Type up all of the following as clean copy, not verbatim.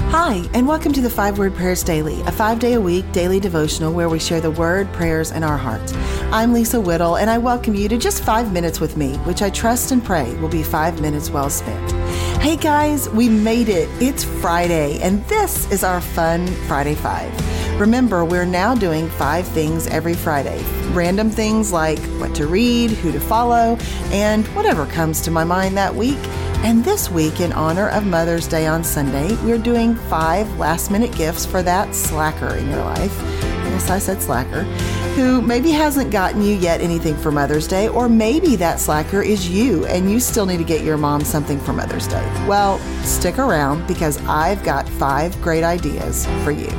Hi, and welcome to the 5-Word Prayers Daily, a 5-day-a-week daily devotional where we share the word, prayers, and our hearts. I'm Lisa Whittle, and I welcome you to just 5 minutes with me, which I trust and pray will be 5 minutes well spent. Hey guys, we made it. It's Friday, and this is our fun Friday 5. Remember, we're now doing 5 things every Friday. Random things like what to read, who to follow, and whatever comes to my mind that week. And this week, in honor of Mother's Day on Sunday, we're doing 5 last-minute gifts for that slacker in your life. Yes, I said slacker, who maybe hasn't gotten you yet anything for Mother's Day, or maybe that slacker is you and you still need to get your mom something for Mother's Day. Well, stick around because I've got 5 great ideas for you.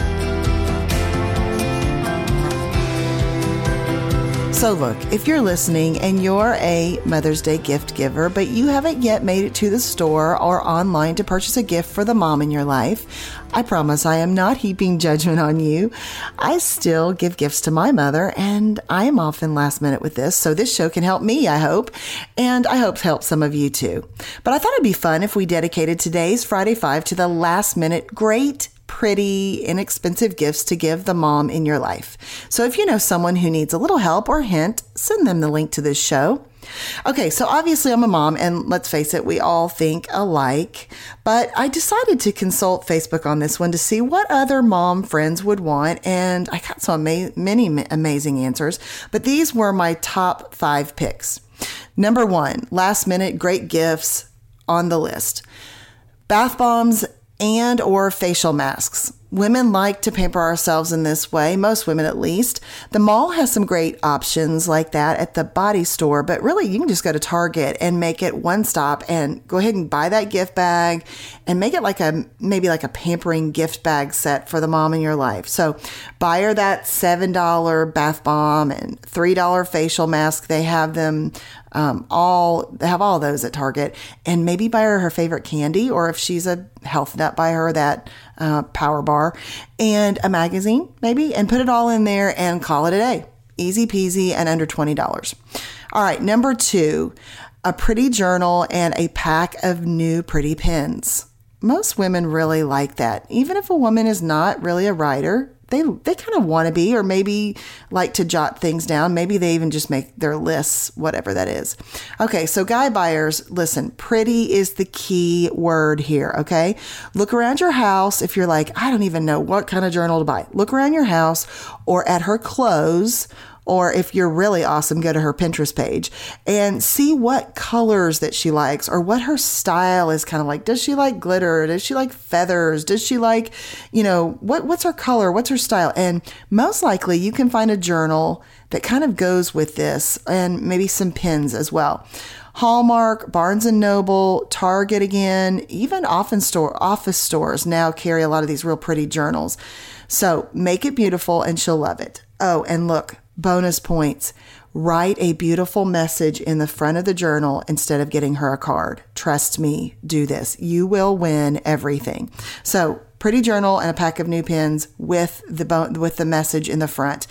So look, if you're listening and you're a Mother's Day gift giver, but you haven't yet made it to the store or online to purchase a gift for the mom in your life, I promise I am not heaping judgment on you. I still give gifts to my mother, and I am often last minute with this, so this show can help me, I hope, and I hope to help some of you too. But I thought it'd be fun if we dedicated today's Friday 5 to the last minute great, pretty, inexpensive gifts to give the mom in your life. So if you know someone who needs a little help or hint, send them the link to this show. Okay, so obviously I'm a mom, and let's face it, we all think alike, but I decided to consult Facebook on this one to see what other mom friends would want, and I got so many amazing answers, but these were my top 5 picks. Number 1, last minute great gifts on the list. Bath bombs and or facial masks. Women like to pamper ourselves in this way, most women at least. The mall has some great options like that at the body store, but really you can just go to Target and make it one stop and go ahead and buy that gift bag and make it maybe like a pampering gift bag set for the mom in your life. So buy her that $7 bath bomb and $3 facial mask. They have them they have all those at Target, and maybe buy her favorite candy, or if she's a health nut, buy her that Power Bar and a magazine maybe, and put it all in there and call it a day. Easy peasy and under $20. All right, number 2, a pretty journal and a pack of new pretty pens. Most women really like that. Even if a woman is not really a writer, they kind of want to be, or maybe like to jot things down. Maybe they even just make their lists, whatever that is. Okay, so guy buyers, listen, pretty is the key word here, okay? Look around your house. If you're like, I don't even know what kind of journal to buy, look around your house or at her clothes. Or if you're really awesome, go to her Pinterest page and see what colors that she likes or what her style is kind of like. Does she like glitter? Does she like feathers? Does she like, what's her color? What's her style? And most likely you can find a journal that kind of goes with this, and maybe some pins as well. Hallmark, Barnes & Noble, Target again, even office stores now carry a lot of these real pretty journals. So make it beautiful and she'll love it. Oh, and look, bonus points. Write a beautiful message in the front of the journal instead of getting her a card. Trust me, do this. You will win everything. So pretty journal and a pack of new pens with the message in the front.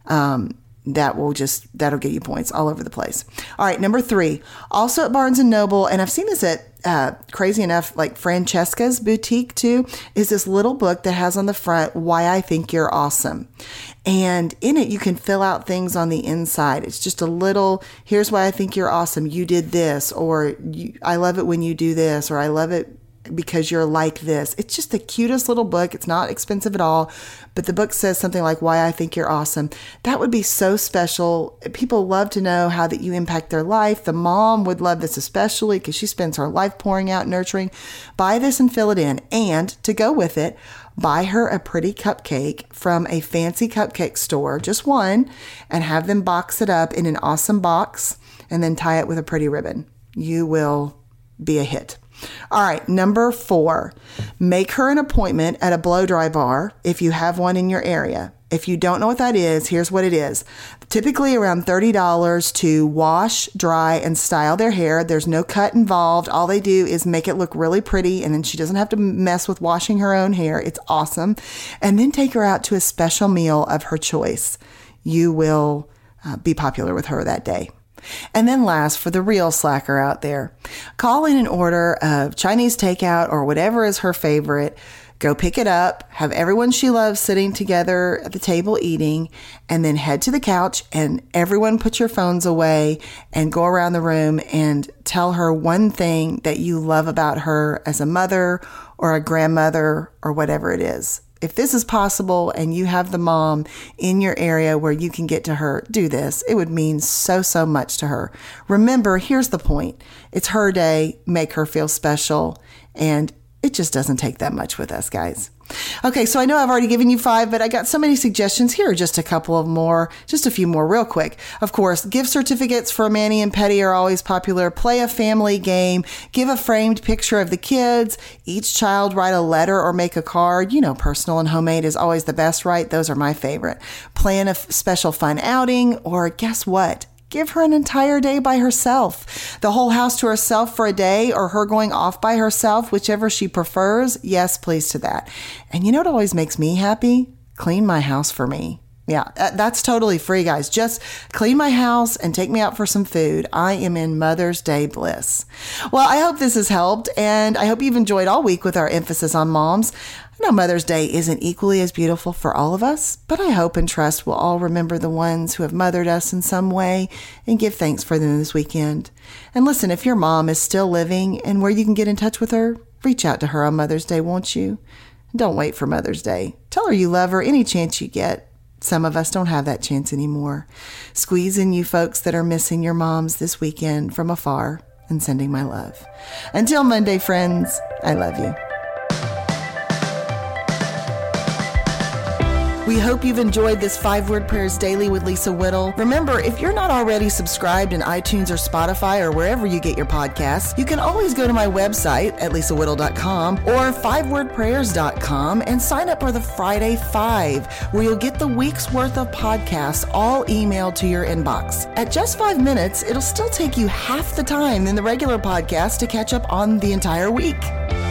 That'll get you points all over the place. All right, number 3, also at Barnes & Noble, and I've seen this at crazy enough, like Francesca's boutique too, is this little book that has on the front, Why I Think You're Awesome. And in it, you can fill out things on the inside. It's just a little, here's why I think you're awesome. You did this, or I love it when you do this, or I love it because you're like this. It's just the cutest little book. It's not expensive at all, but the book says something like, Why I Think You're Awesome. That would be so special. People love to know how that you impact their life. The mom would love this especially because she spends her life pouring out nurturing. Buy this and fill it in. And to go with it, buy her a pretty cupcake from a fancy cupcake store, just one, and have them box it up in an awesome box and then tie it with a pretty ribbon. You will be a hit. All right, number 4, make her an appointment at a blow dry bar if you have one in your area. If you don't know what that is, here's what it is. Typically around $30 to wash, dry, and style their hair. There's no cut involved. All they do is make it look really pretty, and then she doesn't have to mess with washing her own hair. It's awesome. And then take her out to a special meal of her choice. You will be popular with her that day. And then last, for the real slacker out there, call in an order of Chinese takeout or whatever is her favorite. Go pick it up, have everyone she loves sitting together at the table eating, and then head to the couch and everyone put your phones away and go around the room and tell her one thing that you love about her as a mother or a grandmother or whatever it is. If this is possible and you have the mom in your area where you can get to her, do this. It would mean so much to her. Remember, here's the point. It's her day. Make her feel special. And it just doesn't take that much with us, guys. Okay, so I know I've already given you 5, but I got so many suggestions. Here are just a couple of more, just a few more real quick. Of course, gift certificates for Mani and Petty are always popular. Play a family game. Give a framed picture of the kids. Each child write a letter or make a card. You know, personal and homemade is always the best, right? Those are my favorite. Plan a special fun outing, or guess what? Give her an entire day by herself. The whole house to herself for a day, or her going off by herself, whichever she prefers. Yes, please to that. And you know what always makes me happy? Clean my house for me. Yeah, that's totally free, guys. Just clean my house and take me out for some food. I am in Mother's Day bliss. Well, I hope this has helped, and I hope you've enjoyed all week with our emphasis on moms. I know Mother's Day isn't equally as beautiful for all of us, but I hope and trust we'll all remember the ones who have mothered us in some way and give thanks for them this weekend. And listen, if your mom is still living and where you can get in touch with her, reach out to her on Mother's Day, won't you? Don't wait for Mother's Day. Tell her you love her any chance you get. Some of us don't have that chance anymore. Squeeze in you folks that are missing your moms this weekend from afar, and sending my love. Until Monday, friends, I love you. We hope you've enjoyed this 5-Word Prayers Daily with Lisa Whittle. Remember, if you're not already subscribed in iTunes or Spotify or wherever you get your podcasts, you can always go to my website at lisawhittle.com or 5wordprayers.com and sign up for the Friday 5, where you'll get the week's worth of podcasts all emailed to your inbox. At just 5 minutes, it'll still take you half the time than the regular podcast to catch up on the entire week.